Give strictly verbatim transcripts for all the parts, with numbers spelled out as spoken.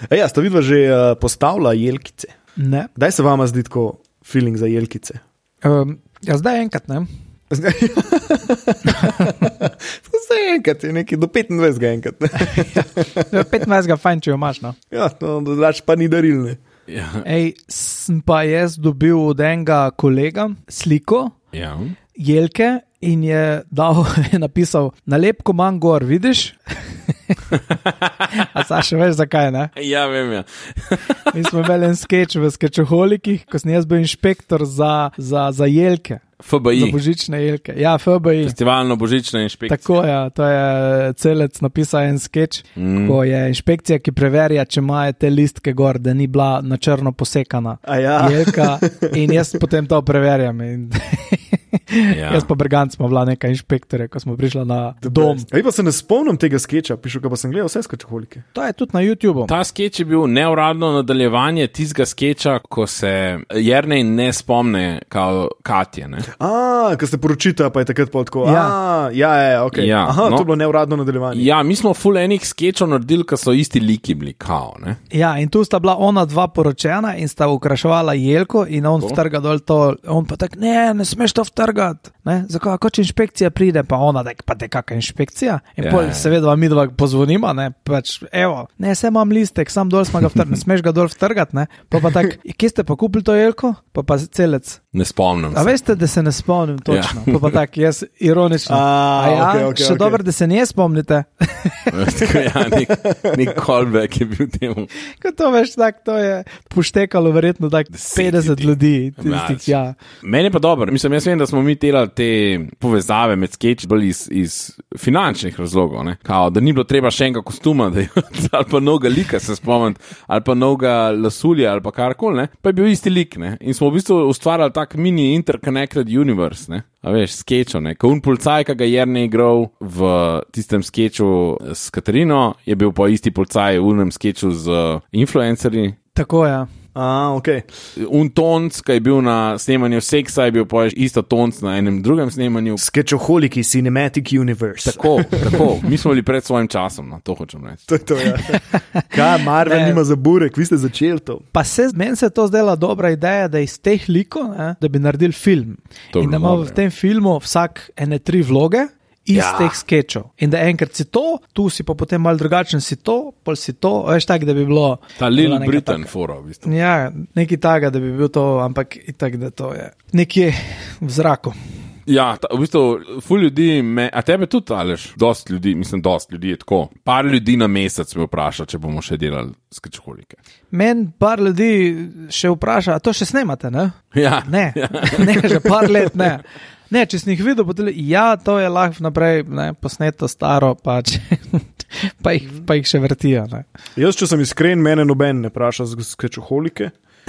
Ej, ja, sta vidva že uh, postavila jelkice? Ne. Daj se vama zdi tako feeling za jelkice? Um, ja, zdaj enkrat, ne? Zdaj enkrat, je nekaj do petindvajsetega enkrat. ja, petindvajsetega fajn, če jo imaš, no. Ja, no, drugač pa ni darilne. Ja. Ej, sem pa jaz dobil od enega kolega sliko Ja. jelke in je dal, je napisal, nalepko manj gor, vidiš? A sa še veš zakaj, ne? Ja, vem, ja. Mi smo imeli en skeč v Skečoholikih, ko sem jaz bil inšpektor za, za, za jelke. F B I. Za božične jelke. Ja, F B I. Festivalno božična inšpekcija. Tako je, ja, to je celec napisal en skeč, mm. ko je inšpekcija, ki preverja, če imajo te listke gor, da ni bila na črno posekana ja. jelka in jaz potem to preverjam. In Ja. Jaz pa Bergant smo bila neka inšpektorja, ko smo prišla na dom. Ej, pa se ne spomnim tega skeča, pišu, ko pa sem gledal vse Skečoholike. To je tudi na YouTubeu. Ta skeč je bil neuradno nadaljevanje tistega skeča, ko se Jernej ne spomne kao Katje, ne? A, ko ste poročita, pa je takrat pol tako. Ja. A, ja, ja, ok. Ja, Aha, no. to je bilo neuradno nadaljevanje. Ja, mi smo ful enih skečov naredili, ko so isti liki bili, kao, ne? Ja, in tu sta bila ona dva poročena in sta ukraševala jelko in on To? vtrga dol to, on pa tak, ne, ne smeš to vtrgati, ne, zakaj, ko če inšpekcija pride, pa ona tak, pa te kakva inšpekcija in Ja, pol ja. seveda mi dva pozvonima, ne, pač, evo, ne, se imam listek, sam dol smo ga vtrgati, ne smeš ga dol vtrgati, ne, pa pa tak, kje ste pa kupili to jelko, pa pa celec. Ne spomnim A se. veste, da se ne spomnim točno, ja. pa pa tak, jaz ironično, A, a ja, okej, okej, še okej. dobro, da se nje spomnite. Tako, ja, nek, nek callback je bil temu. Ko to veš, tak, to je poštekalo verjetno tak petdeset ljudi, tistih, ja. Meni je pa dobro, mislim, jaz vem, da smo mi delali te povezave med sketchi bolj iz, iz finančnih razlogov, ne? Kao, da ni bilo treba še enega kostuma, da je, ali pa novega lika se spomniti, ali pa novega lasulja, ali pa karkoli, ne? Pa je bil isti lik, ne? In smo v bistvu ustvarjali tak mini interconnected universe, ne? A veš, skečo, ne? Ko un policaj, ki ga Jernej igral v tistem skeču s Katarino, je bil pa isti policaj v unem skeču z influencerji. Tako je. A, ok. Un tonc, ki je bil na snemanju seksa, je bil pa isto tonc na enem drugem snemanju. Skečoholiki, Cinematic Universe. Tako, tako. Mi smo bili pred svojim časom, no, to hočem reči. To je to, ja. Kaj, Marvel Ne. nima za burek, vi ste začeli to. Pa se, meni se je to zdela dobra ideja, da iz teh likov, ne, da bi naredili film. To bi In da bilo ima dobro, v tem filmu vsak ene tri vloge iz Ja. teh skečov. In da enkrat si to, tu si pa potem malo drugačen si to, pol si to, veš tak, da bi bilo... Ta Lil bila neka Britain taka- fora, v bistvu. Ja, nekaj takega, da bi bil to, ampak itak, da to je nekje v zraku. Ja, ta, v bistvu, ful ljudi, me, a tebe tudi, Aleš, dost ljudi, mislim, dost ljudi je tako. Par ljudi na mesec me vpraša, če bomo še delali Skečoholike. Men par ljudi še vpraša, a to še snemate, ne? Ja. Ne, ne, že par let ne. Ne, če si jih videl, potem, ja, to je lahko naprej, ne, posneto staro, pa, če, pa, jih, pa jih še vrtijo. Ne. Jaz, če sem iskren, mene noben ne vpraša za Skečoholike.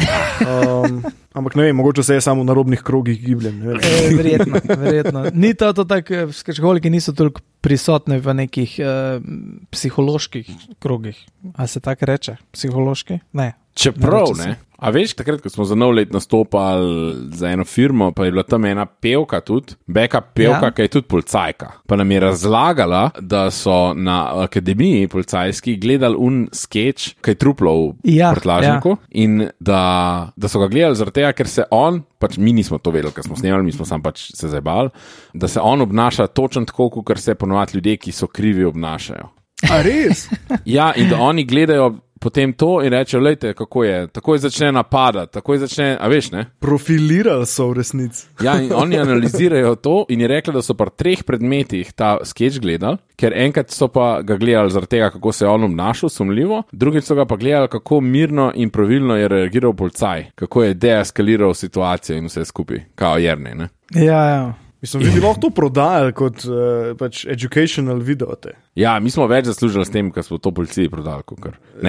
Um, ampak ne vem, mogoče se je samo v narobnih krogih gibljem. ne vem. E, verjetno, verjetno. Ni to, to tako, skečoholiki niso toliko prisotni v nekih uh, psiholoških krogih. A se tako reče? Psihološki? Ne. Čeprav, Ne reče se. ne, a veš, takrat, ko smo za nov let nastopali za eno firmo, pa je bila tam ena pevka tudi, beka pevka, Ja. ki je tudi policajka. Pa nam je razlagala, da so na akademiji policajski gledali un skeč, ki je truplo v Ja, prtlažniku in da, da so ga gledali zaradi tega, ker se on, pač mi nismo to vedeli, ker smo snemali, mi smo sam pač se zabavali, da se on obnaša točno tako, kot se ponovadi ljudje, ki so krivi, obnašajo. A res? Ja, in da oni gledajo potem to in rečejo, lejte, kako je, takoj začne napadati, takoj začne, a veš, ne? Profilirali so v resnici. Ja, in oni analizirajo to in je rekla, da so pri treh predmetih ta skeč gledali, ker enkrat so pa ga gledali zaradi tega, kako se je on obnašal, sumljivo, drugič so ga pa gledali, kako mirno in pravilno je reagiral policaj, kako je deeskaliral situacijo in vse skupaj, kao Jernej, ne? Ja, ja. Mislim, vi bi lahko to prodajali kot uh, pač educational videote. Ja, mi smo več zaslužili s tem, ker smo to policiji prodali, kakor. Ne,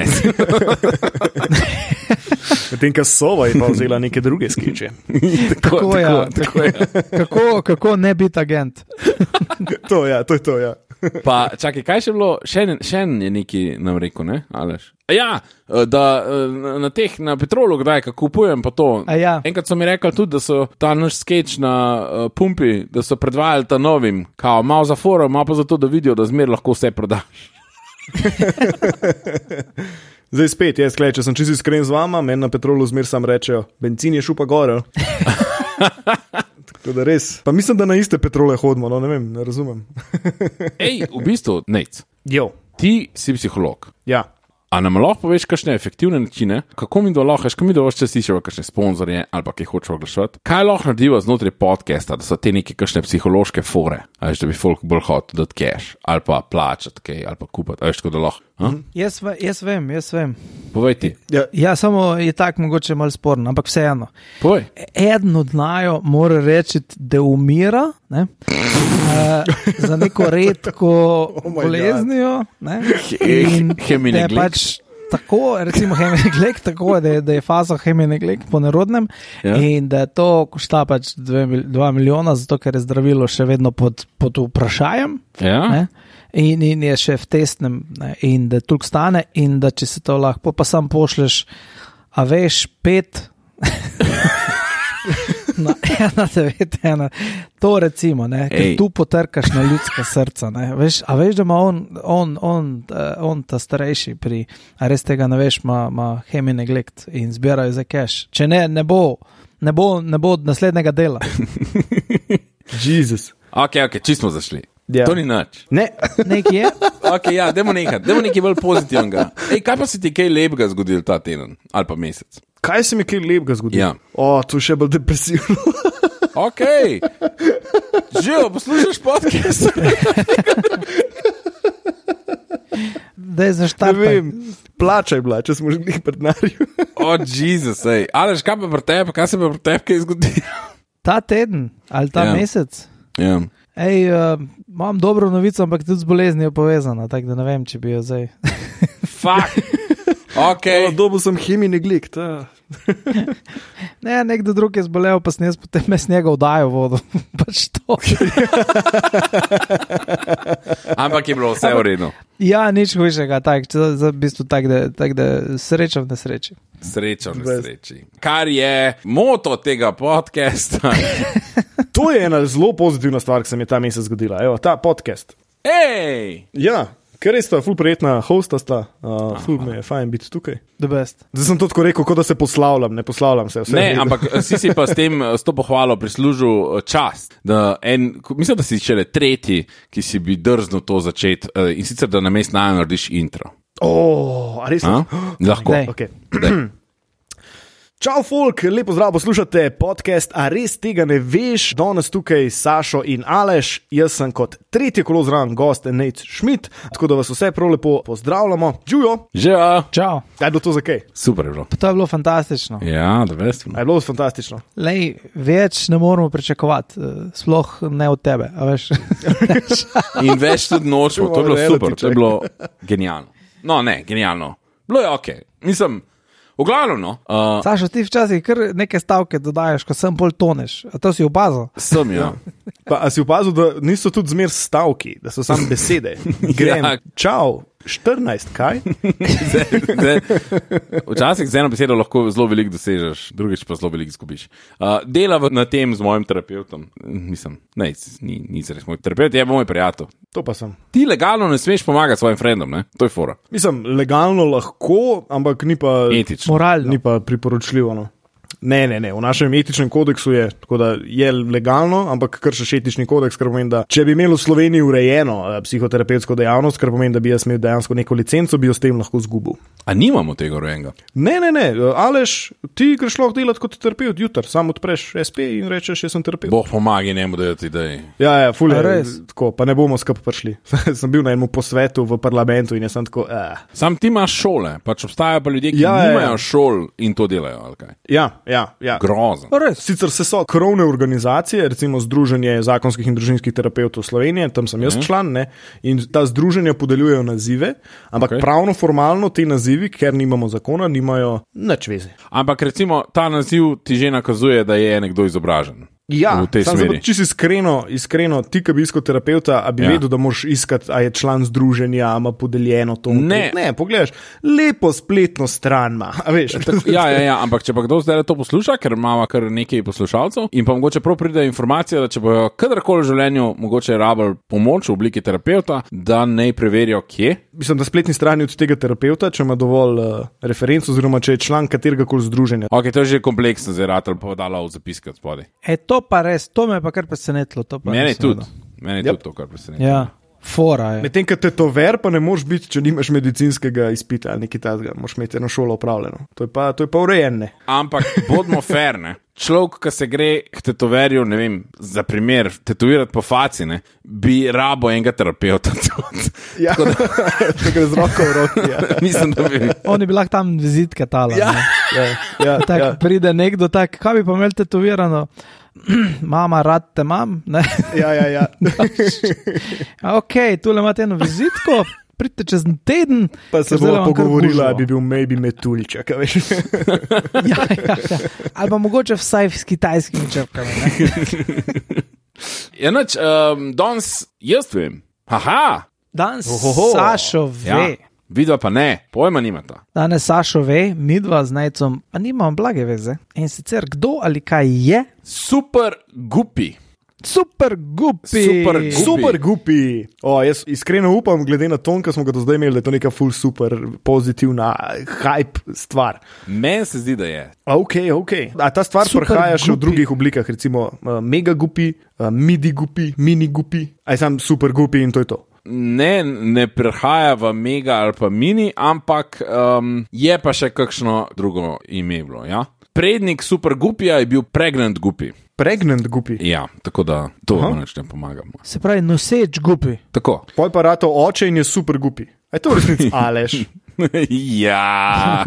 Medtem, ko Sova je pa vzela neke druge skeče. tako, Tako, ja, tako, tako je. Kako, kako ne biti agent? To, ja, to je to, ja. Pa, čakaj, kaj še bilo? Še en, še en je neki nam rekel, ne? Aleš? Ja, da na teh, na Petrolu, kdaj, ko kupujem, pa to. A ja. Enkrat so mi rekli tudi, da so ta naš skeč na uh, pumpi, da so predvajali ta novim, kao, malo za foro, malo pa zato, da vidijo, da zmer lahko vse prodaš. Zdaj spet, jaz, klej, če sem čisto iskren z vama, meni na Petrolu zmer sam rečejo, benzin je šupa gore. Tako da res. Pa mislim, da na iste Petrole hodimo, no ne vem, ne razumem. Ej, v bistvu, Nec, Jo, ti si psiholog. ja. A nam lahko poveš kakšne efektivne načine, kako mi do lahko, kako mi do vaš čas iščeva kakšne sponzorje ali pa kaj hočejo oglašati? Kaj lahko narediva znotraj podcasta, da so te neke kakšne psihološke fore, a veš, da bi folk bolj hotel dati cash ali pa plačati kaj ali pa kupati, a veš, tako da lahko. Mm. Jaz, ve, jaz vem, jaz vem. Povej ti. Ja, Ja, samo je tak mogoče malo sporno, ampak vseeno. Povej. Eden od naju mora reči, da umira, ne? uh, za neko redko Oh my boleznijo. Ne? He- In Hemineglek. da je pač tako, recimo hemineglek, tako je, da je, da je faza hemineglek po narodnem Ja. in da je to košta pač dve, mil- dva milijona, zato ker je zdravilo še vedno pod, pod vprašajem. Ja? Ne? In, in je še v testnem, ne, in da toliko stane, in da če se to lahko, pa sam pošleš, a veš, pet, na ena, devet, ena, to recimo, ne, ker Ej. tu potrkaš na ljudska srca, ne, veš, a veš, da ima on, on, on, uh, on ta starejši pri, a res tega ne veš, ima, ima hemineglekt in zbirajo za cash, če ne, ne bo, ne bo, ne bo naslednjega dela. Jezus. Ok, ok, čisto smo zašli. Ja. To ni nič. Ne, Nekje je, Ok, ja, dajmo nekaj, dajmo nekaj bolj pozitivnega. Ej, kaj pa si ti kaj lepega zgodil ta teden ali pa mesec? kaj se mi kaj lepega zgodi? Ja. O, to je še bolj depresivno. Ok, živo, poslušaš podcast? da je Ne zaštartaj. vem, plača je bila, če smo že njih prednarju. O, oh, Jezus, ej. Aleš, kaj pa pri tebi, kaj se pa pri tebi kaj zgodilo? Ta teden ali ta Ja. mesec. Ja. Ej, uh, imam dobro novico, ampak tudi z boleznijo povezana, tako da ne vem, če bi jo zdaj. Fuck. Ok. O, dobil sem hemineglek, ta. Ne, nekdo drug je zbolel, pa sem jaz potem mes njega vdajal vodo. pač to. Ampak je bilo vse v redu. Ja, nič hujšega, tak, za, za v bistvu tak, da, tak, da sreča v nesreči. Sreča v nesreči. Kar je moto tega podcasta. To je ena zelo pozitivna stvar, ki se mi je ta mesec zgodila. Evo, ta podcast. Ej! Ja, ker res sta ful prijetna hosta sta, uh, ful mi je fajn biti tukaj. The best. Zdaj sem to tako rekel, kot da se poslavljam, ne poslavljam se. Vse Ne, je v redu. ampak si si pa s tem, s to pohvalo prislužil čast. Da en, mislim, da si šele tretji, ki si bi drznil to začeti eh, in sicer, da na mest naj narediš intro. O, a res? A? Lahko. Daj. Okay. Daj. Čau, folk, lepo zdrav, poslušate podcast, a res tega ne veš? Danes tukaj Sašo in Aleš, jaz sem kot tretji kolo zraven gost Nate Schmidt, tako da vas vse prav lepo pozdravljamo. Živijo, Že, a? Čau. kaj je bilo to za kaj? Super je bilo. Pa to je bilo fantastično. Ja, da veš. A je bilo fantastično. Lej, več ne moramo pričakovati, eh, sploh ne od tebe, a veš. In več tudi nočemo, to je bilo Reality super, to je bilo genialno. No, ne, genialno. Bilo je ok. Mislim, v glavnem, no. Uh, Sašo, ti včasih kar neke stavke dodajaš, ko sem pol toneš, a to si opazil. sem, ja. Pa, a si opazil, da niso tudi zmer stavki, da so samo besede? Grem, Ja. čau, štirinajst, kaj? Zdaj, zdaj, včasih z eno besedo lahko zelo veliko dosežeš, drugič pa zelo veliko izgubiš. Uh, dela v- na tem z mojim terapeutom. Mislim, ne, ni, ni res moj terapeut, je moj prijatelj. To pa sem. Ti legalno ne smeš pomagati svojim frendom, ne? To je fora. Mislim, legalno lahko, ampak ni pa, Etično. Moralno. ni pa priporočljivo. No. Ne, ne, ne, v našem etičnem kodeksu je, tako da je legalno, ampak kršiš etični kodeks, kar pomeni, da če bi imeli v Sloveniji urejeno eh, psihoterapevtsko dejavnost, kar pomeni, da bi jaz imel dejansko neko licenco, bi jo s tem lahko zgubil. A nimamo tega urejenega? Ne, ne, ne, Aleš, ti greš lahko delati kot terapeut jutr, sam odpreš es pe in rečeš, jaz sem terapeut. Bog pomagi njemu, da je ti dej. Ja, ja, ful je A res? tako, pa ne bomo skupaj prišli. sem bil na enem posvetu v parlamentu in jaz sem tako, eh. Sam ti imaš šole, pač obstajajo pa ljudje, ki Ja, ja, ja, nimajo ja. šol in to delajo, ali kaj. Ja, ja, ja. Grozen. Res. Sicer se so krovne organizacije, recimo Združenje zakonskih in družinskih terapeutov Slovenije, tam sem jaz Mhm. član, ne, in ta združenja podeljujejo nazive, ampak Okej. okay. pravno, formalno ti nazivi, ker nimamo zakona, nimajo nič veze. Ampak recimo ta naziv ti že nakazuje, da je nekdo izobražen. Ja, v tej sam smeri. Če si iskreno, iskreno, ti, ki bi iskal terapeuta, a bi Ja. ja. vedel, da moraš iskati, a je član združenja, a ima podeljeno to. Ne. ne, pogledaš, lepo spletno stran ima, a veš. Ja, ja, ja, ampak če pa kdo zdaj to posluša, ker imamo kar nekaj poslušalcev in pa mogoče prav pride informacija, da če bojo kadarkoli v življenju mogoče rabili pomoč v obliki terapeuta, da naj preverijo, kje. Mislim, da spletni strani od tega terapeuta, če ima dovolj uh, referenc, oziroma če je član katerega koli združenja. Ok, to je že kompleksno, zdaj rad ali pa dala v zapiske od spodaj. E, to pa res, to me je pa kar presenetilo. to pa Mene nisem tudi, vedel. mene Yep. tudi to, kar preseneča. Ja, fora je. Medtem, ker te to ver, pa ne moreš biti, če nimaš medicinskega izpita ali nekaj takega, moraš imeti eno šolo opravljeno. To je pa, to je pa urejene. Ampak bodimo fair, ne. Človek, ki se gre k tetoverju, ne vem, za primer, tetovirati po faci, ne, bi rabo enega terapeuta tudi. Ja, če gre z roko v roki. Ja, Mislim, da bi. Oni bi lahko tam vizitke tala. Ja. ne. ja, ja, Tak, ja. pride nekdo tak, kaj bi pa imel tetovirano? Mama, rad te imam. Ne? ja, ja, ja. Ok, tule imate eno vizitko, pridite čez en teden. Pa se ker zdajle bomo vam kar pogovorila, gužva. bi bil maybe metuljček, a veš. Ja, ja, ja. Ali pa mogoče vsaj s kitajskimi črkami. Ne? Ja, noč, um, danes jaz vem. Haha, Danes Ohoho. Sašo ve. ja, vidva pa ne, pojma nimata. Danes Sašo ve, midva z Nejcom, a nimam blage veze. In sicer kdo ali kaj je? Super gupi. Super gupi. Super gupi. Super gupi. O, jaz iskreno upam, glede na ton, ki smo ga do zdaj imeli, da je to neka full super pozitivna hype stvar. Meni se zdi, da je. Ok, ok. A ta stvar Super prihaja še v gupi. drugih oblikah, recimo uh, mega gupi, uh, midi gupi, mini gupi, aj sam super gupi in to je to. Ne, ne prihaja v mega ali pa mini, ampak um, je pa še kakšno drugo ime bilo. Ja? Prednik super gupija je bil pregnant gupi. Pregnant gupi. Ja, tako da to Aha. neč ne pomagamo. Se pravi, noseč gupi. Tako. Pol pa rato oče in je super gupi. Aj to v resnici Aleš. Ja,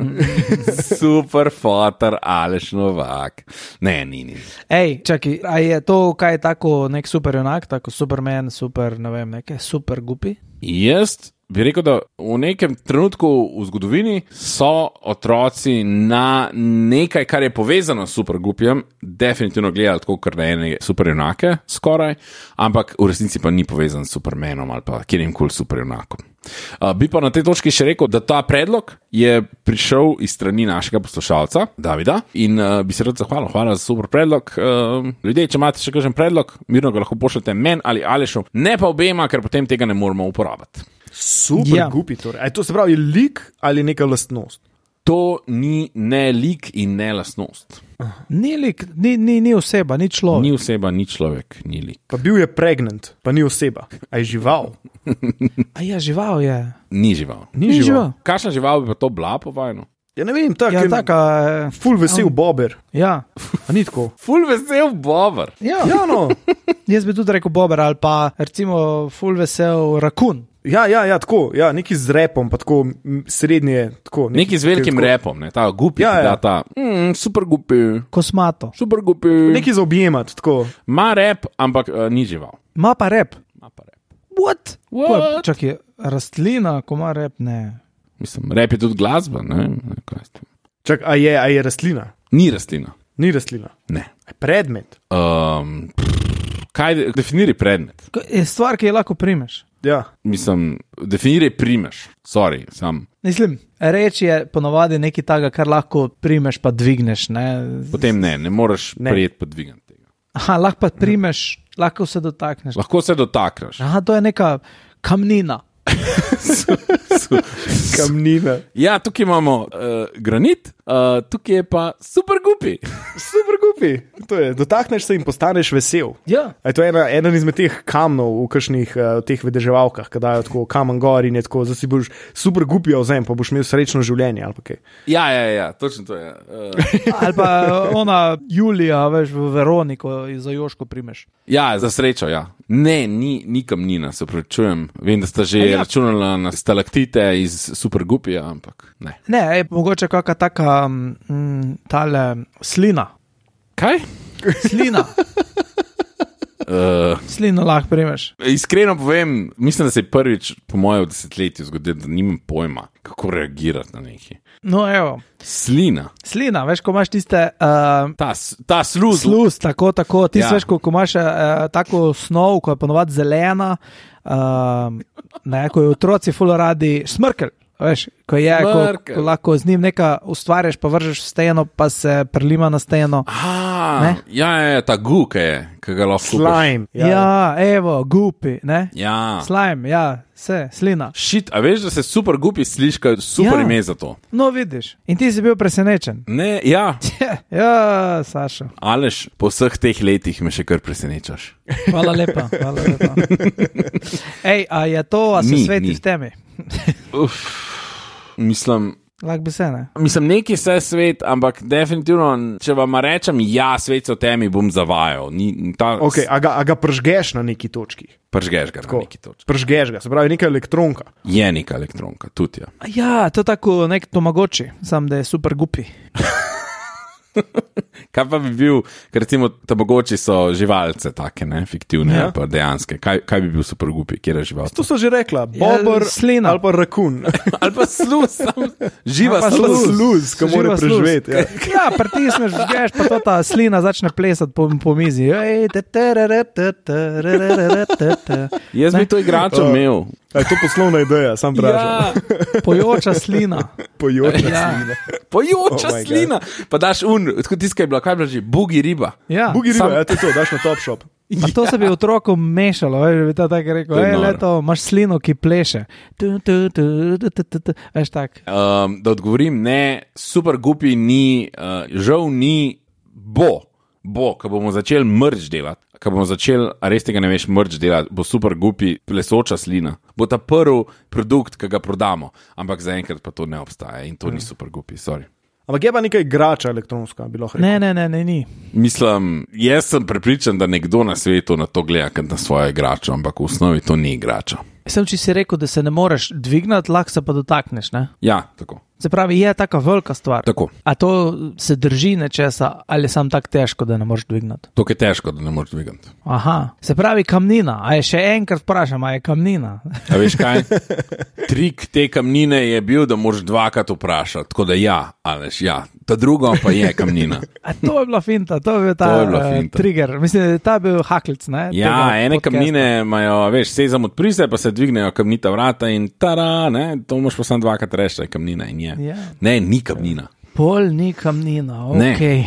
super fotor, Aleš Novak. Ne, ni, ni. Ej, čakaj, a je to kaj tako nek super junak, tako Superman, super, ne vem, neke super gupi? Jaz bi rekel, da v nekem trenutku v zgodovini so otroci na nekaj, kar je povezano s supergupijem, definitivno gledali tako, kar na ene superjunake skoraj, ampak v resnici pa ni povezan s Supermanom ali pa kjerim koli superjunakom. Uh, bi pa na tej točki še rekel, da ta predlog je prišel iz strani našega poslušalca, Davida, in uh, bi se rad zahvalil. Hvala za super predlog. Uh, ljudje, če imate še kakšen predlog, mirno ga lahko pošljete meni ali Alešu, ne pa obema, ker potem tega ne moramo uporabiti. Super Ja. gupi. Torej. Aj to se pravi lik ali neka lastnost? To ni ne lik in ne lastnost. Ni lik, ni, ni, ni oseba, ni človek. Ni oseba, ni človek, ni lik. Pa bil je pregnant, pa ni oseba. Aj žival. A ja, žival je. Ni žival. Ni, Ni žival. žival. Kakšna žival bi pa to bila povajno? Ja, ne vem, tak, Ja, je taka. eh, ful vesel bober. Ja. A ni tako? Ful vesel bober. Ja. Ja, no. Jaz bi tudi rekel bober ali pa recimo full vesel rakun. Ja, ja, ja, tako, ja, neki z repom, pa tako m, srednje, tako. Neki z velikim tako, repom, ne, ta gupi, Ja, ja, ja. ja. ta mm, super gupi, Kosmato. super gupi. Neki za objemati, tako. Ma rep, ampak uh, ni žival. Ma pa rep. Ma pa rep. What? What? Ko je- Čakaj, rastlina, ko ima rep, ne. Mislim, rep je tudi glasba, ne, ne kaj s tem. Čak, a je, a je rastlina? Ni rastlina. Ni rastlina. Ne. A je predmet. Um, kaj de, definiri predmet? Ko- Je stvar, ki jo lahko primeš. Ja. Mislim, definiri primeš. Sorry, sam. Mislim, reč je ponovadi nekaj takega, kar lahko primeš, pa dvigneš. Ne? Potem ne, ne moreš Ne. prijeti podvigati tega. Aha, lahko pa primeš, lahko se dotakneš. Lahko se dotakneš. Aha, to je neka kamnina. Kamnina. Ja, tukaj imamo uh, granit, uh, tukaj je pa super gupi. Super gupi. To je, dotakneš se in postaneš vesel. Ja. A je to ena, eden izmed teh kamnov v kakšnih uh, teh vedeževalkah, ki dajo tako kamen gor in je tako, da si boš super gupi vzem, pa boš imel srečno življenje ali pa kaj. Ja, ja, ja, točno to je. Uh, Ali pa ona Julija, veš, v Veroniko za Joško primeš. ja, za srečo, ja. Ne, ni, ni kamnina, se pravičujem. Vem, da sta že A ja. ja. računala na stalaktite iz super gupija, ampak ne. Ne, ej, mogoče kakšna taka mm, tale slina. Kaj? Slina. Uh, Slino lahko primeš. Iskreno povem, mislim, da se je prvič po mojem desetletju zgodilo, da nimam pojma, kako reagirati na neki. No, evo. Slina. Slina, veš, ko imaš tiste... Uh, ta, ta sluz. Sluz, tako, tako. Ti Ja. veš, ko, ko imaš uh, tako snov, ko je ponovadi zelena, uh, ne, ko je otroci ful radi smrkelj. Veš, ko je, ko, Smrkelj. ko lahko z njim nekaj ustvarjaš, pa vržeš v steno, pa se prelima na steno. Aha, Ne? ja, je ta guk je, ki ga lahko kupiš. Slime. Ja, ja evo, gupi, ne? Ja. Slime, ja, vse, slina. Šit, a veš, da se super gupi sliška, super Ja. ime za to. No, vidiš. In ti si bil presenečen. Ne, ja, Ja, Saša. Aleš, po vseh teh letih me še kar presenečaš. Hvala lepa. Hvala lepa. Ej, a je to, a se Ni, sveti ni. v temi? Uf, mislim, Lahko bi se, ne? mislim, neki se svet, ampak definitivno, če vam rečem, ja, svet se v temi, bom zavajal. Ni, ta, Okay, a, ga, a ga pržgeš na neki točki? Pržgeš ga Tako. na neki točki. Pržgeš ga, se pravi neka elektronka. Je neka elektronka, tudi ja. Ja, to tako nek tomagoči, sam da je super gupi. Kaj pa bi bil, ker recimo tabagoči so živalce, take, ne, fiktivne, Ja. ja. pa dejanske. Kaj, kaj bi bil super gupi, kjer je živalce? To so že rekla, Ja, bober slina. ali pa rakun. Ali pa sluz, sam, živa Ali pa sluz. sluz. Sluz, ki Živa mora sluz. preživeti. Ja. Ja, pritisneš, žgeš, pa to ta slina začne plesati po, po mizi. Ej, te, terere, te, terere, te, te. Jaz bi to igračo Uh. imel. A je to poslovna ideja, sam vprašam. Ja, Pojoča slina. Pojoča Ja. slina. pojoča Oh my God. slina. Pa daš un, tako tiskaj bila, kaj je bila že, bugi riba. Ja. Bugi riba, Sam- ja, to je to, daš na Top Shop. Pa to se bi otrokom mešalo, veš, bi to tako rekel. To je Ej, noro. leto, imaš slino, ki pleše. Tu, tu, tu, tu, tu, tu, tu. Veš tak. Um, da odgovorim, ne, super gupi ni, uh, žal ni, bo, bo, ko bomo začeli mrč delati, ko bomo začeli, a res tega ne veš, mrč delati, bo super gupi plesoča slina. Bo ta prvi produkt, ki ga prodamo, ampak zaenkrat pa to ne obstaja in to ni super gupi, sorry. Ampak je pa nekaj igrača elektronska, bi lahko rekel. Ne, ne, ne, ne, ni. Mislim, jaz sem prepričan, da nekdo na svetu na to gleda kot na svojo igračo, ampak v osnovi to ni igrača. Sem, če si rekel, da se ne moreš dvignati, lahko se pa dotakneš, ne? Ja, tako. Se pravi, je taka velika stvar. Tako. A to se drži nečesa ali je sam tako težko, da ne moreš dvignati? To je težko, da ne moreš dvigati. Aha, se pravi kamnina, a je še enkrat vprašam, a je kamnina? A veš kaj? Trik te kamnine je bil, da moraš dvakrat vprašati, tako da ja, aleš, ja. Ta druga pa je kamnina. A to je bila finta, to je bil ta To je bila uh, finta. trigger. Mislim, da je ta bil haklic, ne? Ja, tega ene podcasta. kamnine imajo, veš, sezam odpri se, pa se dvignejo kamnita vrata in tara, ne, to moraš pa samo dvakrat reči, da je kamnina in je. Ja. Ne, ni kamnina. Pol ni kamnina, ok. Ne.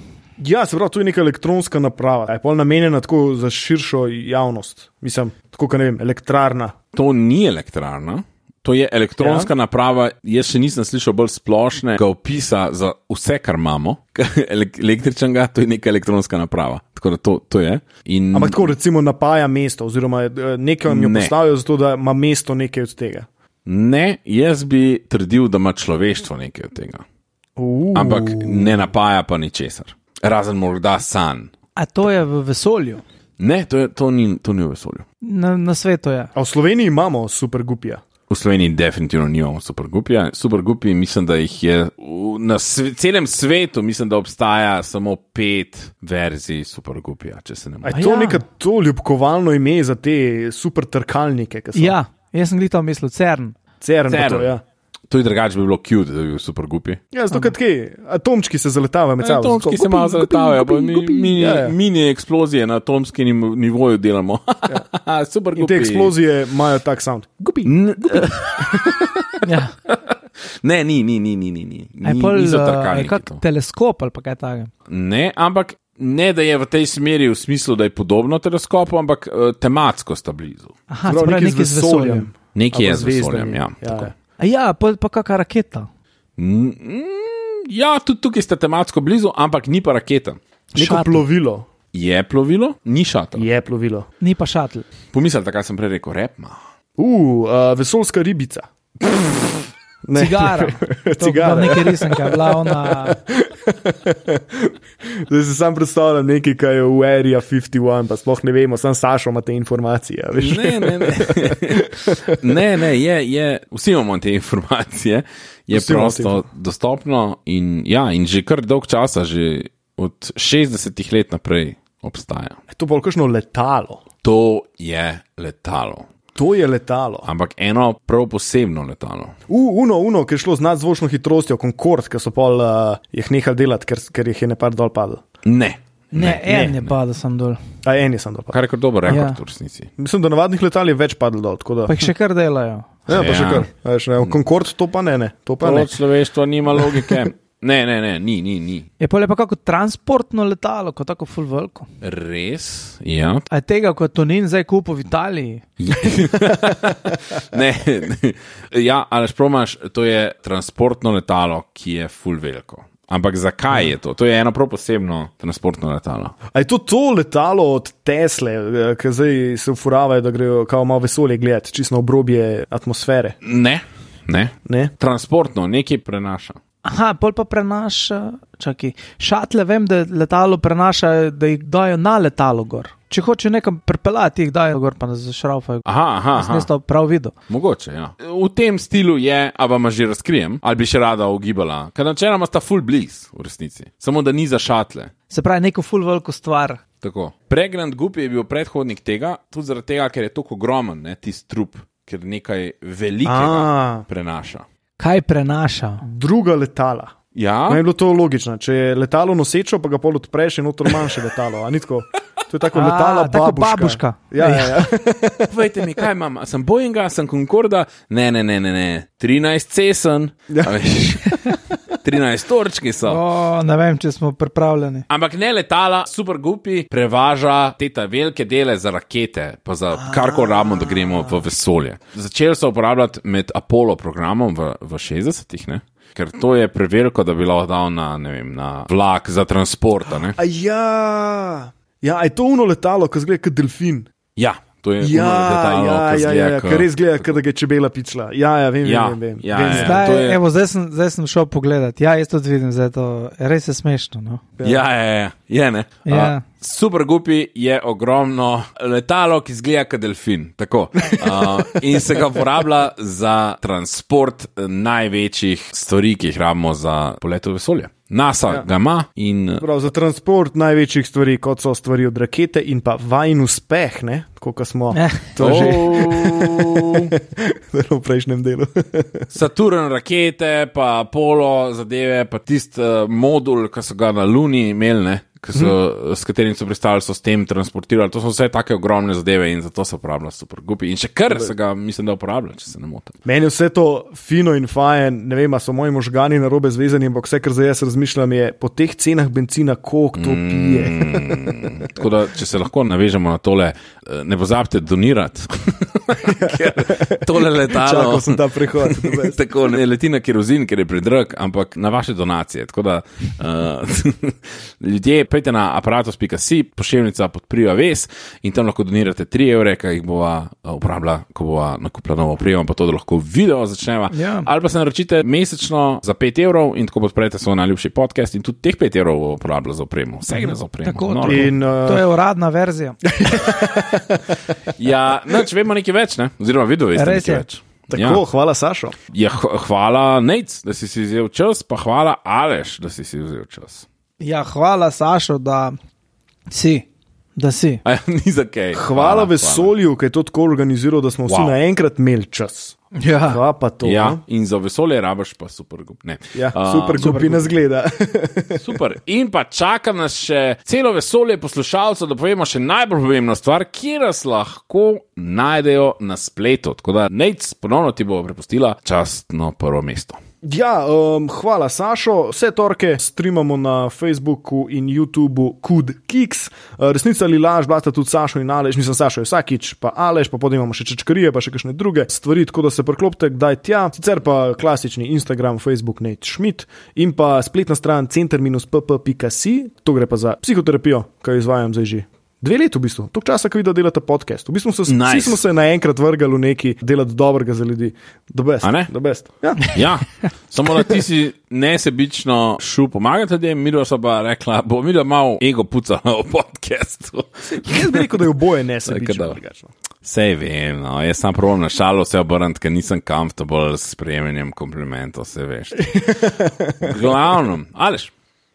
Ja, se pravi, to je neka elektronska naprava. Je pol namenjena tako za širšo javnost. Mislim, tako, kot ne vem, elektrarna. To ni elektrarna. To je elektronska ja. naprava, jaz še nisem slišal bolj splošnega opisa za vse, kar imamo. Električnega, to je neka elektronska naprava. Tako da to, to je. In Ampak tako recimo napaja mesto, oziroma eh, nekaj vam jo Ne. postavijo zato, da ima mesto nekaj od tega. ne, jaz bi trdil, da ima človeštvo nekaj od tega. Uh. Ampak ne napaja pa ničesar. Razen morda san. A to je v vesolju? Ne, to, je, to, ni, to ni v vesolju. Na, na svetu je. A v Sloveniji imamo super gupija. V Sloveniji definitivno nimamo supergupija. Supergupi, mislim, da jih je v, na sve, celem svetu, mislim, da obstaja samo pet verzij supergupija, če se ne A motim. je to ja. neka to ljubkovalno ime za te super trkalnike? ki so? Ja, jaz sem glih to mislil, CERN. CERN. pa CERN. To, ja. To je drugače bi bilo cute, da bi bil supergupi. Ja, zato kot kje, atomčki se zaletavajo med sabo. Atomski Tako, se malo gupi, zaletavajo, gupi, pa mi, gupi. mini, Ja, ja. mini eksplozije na atomskem niv- nivoju delamo. Ja. Supergupi. In te eksplozije imajo tak sound. Gupi. N- Ja. Ne, ni, ni, ni, ni, ni. ni. A je Ni- pol niso uh, trkalniki kak to. teleskop ali pa kaj takega. Ne, ampak ne, da je v tej smeri v smislu, da je podobno teleskopu, ampak uh, tematsko sta blizu. Aha, Prav se pravi nekaj z nekaj z vesoljem. Nekje je Ali pa z zvezdami. vesoljem, ja. Ja, tako. ja. A ja, pa, pa kakšna raketa. Mm, mm, ja, tudi tukaj ste tematsko blizu, ampak ni pa raketa. Neko Shuttle. plovilo Je plovilo, ni šatel. je plovilo. Ni pa šatl. Pomislite, kaj sem prej rekel, repma. Uh, uh, vesoljska ribica. Ne. Cigara. To Cigara. bila nekaj risanka, bila ona. Zdaj se sam predstavljam nekaj, kar je v Area petdeset ena, pa sploh ne vemo, sam Sašo ima te informacije. a Veš? Ne, ne, ne. ne, ne je, je, vsi imamo te informacije, je Vsi imamo prosto dostopno in, ja, in že kar dolg časa, že od šestdesetih let naprej obstaja. Je to bolj kakšno letalo. To je letalo. To je letalo. Ampak eno prav posebno letalo. U, uno, uno, ki je šlo z nadzvočno hitrostjo, Concorde, ki so pol uh, jih nehali delati, ker, ker jih je nepar dol padel. Ne. Ne, ne en ne, je padel sem dol. A en je sem dol padel. Kar je kot dober rekord Ja. v resnici. Mislim, da navadnih letal je več padel dol. Tako da... Pa jih še kar delajo. Ja, pa Ja. še kar. A veš, ne, Concorde to pa ne, ne. To pa To ne. človeštvo nima logike. Ne, ne, ne, ni, ni, ni. Je pa lepa kako transportno letalo, kot tako full veliko. Res? Ja. A je tega, kot Tonin zdaj kupil v Italiji? ne, ne. Ja, ali špromaš, to je transportno letalo, ki je full veliko. Ampak zakaj je to? To je eno prav posebno transportno letalo. A je to to letalo od Tesle, eh, ki zdaj se ufuravajo, da grejo kao malo vesolje gledati, čisto na obrobje atmosfere? Ne, ne. Ne? Transportno, nekaj prenaša. Aha, pol pa prenaša, čakaj, šatle vem, da letalo prenaša, da jih dajo na letalo gor. Če hoče nekam pripeljati, jih dajo gor, pa ne zašraufajo. Aha, aha, Jaz aha. nisem to prav videl. Mogoče, ja. V tem stilu je, a vam že razkrijem, ali bi še rada ugibala, ker načeloma sta full bliz v resnici, samo da ni za šatle. Se pravi, neko full veliko stvar. Tako. Pregnant Guppy je bil predhodnik tega, tudi zaradi tega, ker je tako ogromen, ne, tisti trup, ker nekaj velikega A, prenaša. Kaj prenaša? druga letala. Ja, Meni je bilo to logično. Če je letalo nosečo, pa ga pol odpreš in noter manjše letalo. A ni tako? To je tako A, letala tako babuška. babuška. Ja, ja, ja. povejte mi, kaj imam, a sem Boeinga, sem Concorda, ne, ne, ne, ne, ne, trinajst cesen, Ja. a veš, trinajst torčki so. O, ne vem, če smo pripravljeni. Ampak ne letala, Super Guppy prevaža te ta velike dele za rakete, pa za karkoli rabimo, da gremo v vesolje. Začeli so uporabljati med Apollo programom v, v šestdesetih, ne? Ker to je preveliko, da bi lahko dal na, ne vem, na vlak za transport. a Ne? A ja. Ja, a je to uno letalo, ki zgleda kot delfin? Ja, to je Ja, ono letalo, ja, ki ja, zgleda ja, kot- ker res gleda, kot da ga je čebela pičila. Ja, ja, vem, Ja, vem, vem. ja, vem, ja. vem. Zdaj, to je- evo, zdaj, sem, zdaj sem šel pogledat. Ja, jaz tudi vidim, zdaj to res je smešno. No? Ja, ja, ja, je ne. Ja. Uh, Super Guppy je ogromno letalo, ki zgleda kot delfin. Tako. Uh, in se ga uporablja za transport največjih stvari, ki jih rabimo za polet v vesolje. NASA ja. ga ima in Prav, za transport največjih stvari, kot so stvari od rakete in pa vajn uspeh, ne? Tako kot smo Eh. to že oh, v prejšnjem delu. Saturn rakete, pa Apollo zadeve, pa tisti uh, modul, ki so ga na Luni imeli, ne? Ki so, hmm. s katerim so pristali, so s tem transportirali. To so vse take ogromne zadeve in zato se uporablja Super Guppy. In še kar se ga, mislim, da uporablja, če se ne motim. Meni je vse to fino in fajn, ne vem, a so moji možgani narobe zvezani, ampak vse, kar zdaj jaz razmišljam, je po teh cenah benzina, koliko to pije. Mm, tako da, če se lahko navežemo na tole, eh, ne pozabite donirati. Ker tole letalo. Čakal sem ta prehod. the best. Tako ne leti na kerozin, ker je predrag, ampak na vaše donacije. Tako da, uh, ljudje, pejte na aparatus pika si, pošiljnica podpriva ves in tam lahko donirate tri evre, ki jih bova uh, uporabila, ko bova nakupila novo opremo, pa to, da lahko video začneva. Ja. Ali pa se naročite mesečno za pet evrov in tako podprete svoj najljubši podcast in tudi teh pet evrov bo uporabila za opremo. Vse gre za opremo. Tako, Noro. In, To uh, je uradna verzija. Ja, noč vemo nekaj več, ne? Oziroma video veste Res nekaj je. več. tako, Ja. hvala Sašo. Ja, h- hvala Nejc, da si si vzel čas, pa hvala Aleš, da si si vzel čas. Ja, hvala, Sašo, da si. Da si. A ja, ni za kaj. Hvala vesolju, ki je to tako organiziral, da smo vsi Wow. naenkrat imeli čas. Ja. Hvala pa to. Ja, no? in za vesolje rabaš pa super gup. Ne. Ja, A, super, gupi nas gleda. Super. In pa čaka nas še celo vesolje poslušalcev, da povemo še najbolj pomembno stvar, kjer nas lahko najdejo na spletu. Tako da Nejc, ponovno ti bo prepustila častno prvo mesto. Ja, um, hvala Sašo. Vse torke streamamo na Facebooku in YouTubu Kud Kiks. Uh, resnica ali laž, blata tudi Sašo in Aleš, mislim Sašo je vsakič, pa Aleš, pa potem imamo še čečkarije, pa še kakšne druge stvari, tako da se priklopite kdaj tja. Sicer pa klasični Instagram, Facebook, Nate Schmidt in pa spletna stran center p p pika si, to gre pa za psihoterapijo, ki jo izvajam zdaj že. Dve leti v bistvu, toliko časa, ko vi da delate podcast. V bistvu so, Nice. vsi smo se naenkrat vrgali v neki delati dobrega za ljudi. The best. A ne? The best. Ja. Ja, samo da ti si nesebično šel pomagati ljudem, mi so pa rekla, bo mi da malo ego pucala v podcastu. Jaz bi rekel, da je oboje Tako nesebično da. drugačno. Sej vem, no. Jaz sam provam na šalo se obrniti, ker nisem comfortable s sprejemanjem komplimentov, se veš. Glavno, Aleš.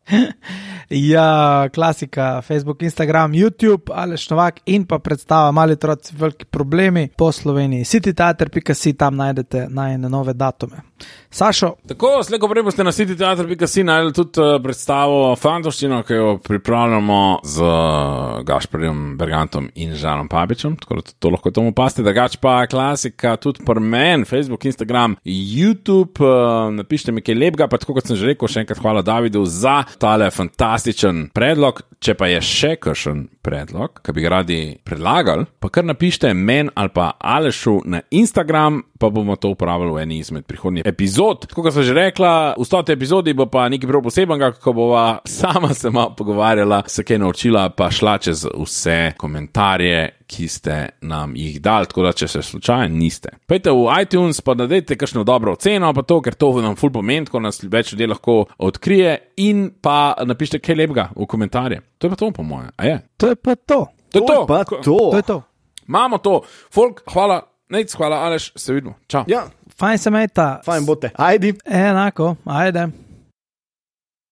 Ja, klasika, Facebook, Instagram, YouTube, Aleš Novak in pa predstava Mali otroci, veliki problemi po Sloveniji. cityteater pika si, tam najdete najne nove datume. Sašo? Tako, slejko prej boste na cityteater pika si najdeli tudi uh, predstavo Fantovščino, ki jo pripravljamo z uh, Gašperjem Bergantom in Žanom Papičem, tako da to lahko tomu paste. Drugač pa klasika tudi pri meni, Facebook, Instagram, YouTube, uh, napišite mi kaj lepega, pa tako kot sem že rekel, še enkrat hvala Davidu za tale fantastičen predlog. Če pa je še kakšen predlog, ki bi ga radi predlagali, pa kar napišite men ali pa Alešu na Instagram, pa bomo to uporabljali v eni izmed prihodnjih epizod. Tako kot sem že rekla, v stoti epizodi bo pa nekaj prav posebenega, ko bova sama se malo pogovarjala, se kaj naučila, pa šla čez vse komentarje, ki ste nam jih dali, tako da če se slučajno niste. Pejte v iTunes, pa nadejte kakšno dobro oceno, pa to, ker to nam ful pomeni, ko nas več ljudi lahko odkrije, in pa napišite kaj lepega v komentarje. To je pa to, po moje. A je? To je pa to. To je to. Pa to. To je to. Imamo to. Folk, hvala. Nejc, hvala, Aleš, se vidimo. Čau. Ja, Fajn se meta. fajn bote. Ajdi. Enako, ajde.